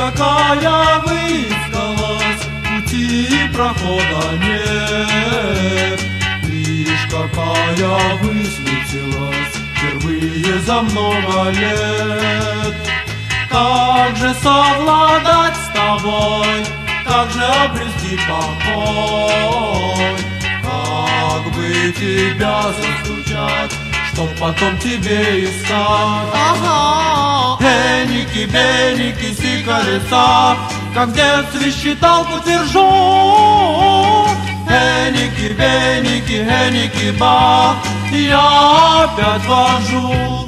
какая выискалась, пути прохода нет. Лишь какая высветилась впервые за много лет. Как же совладать с тобой, как же обрести покой, как бы тебя застучать, чтоб потом тебе искать. Ага. Эники, беники, си колеса, как в детстве считал кутержом. Эники, беники, эники, ба, я опять вожу.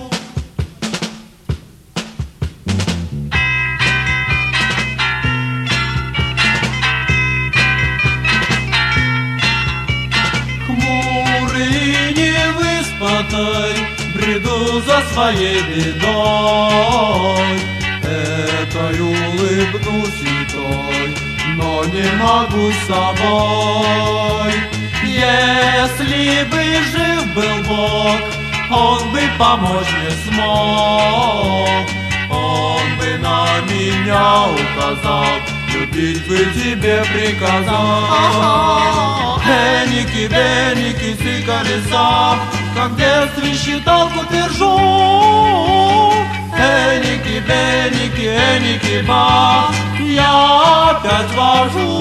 Хмурый, невыспатой, бреду за своей бедой. Этой улыбнусь и той, но не могу с собой. Если бы жив был Бог, Он бы помочь не смог. Он бы на меня указал, любить бы тебе приказал. Эники, беники, си колеса, как в детстве считал кутержом. Эники, беники, эники, ба, я опять вожу.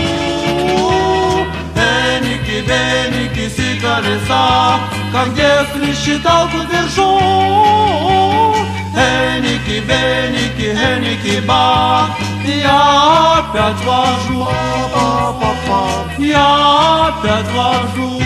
Эники, беники, си колеса, как в детстве считал кутержом. Эники, беники, эники, ба, я опять вожу. Я опять вожу.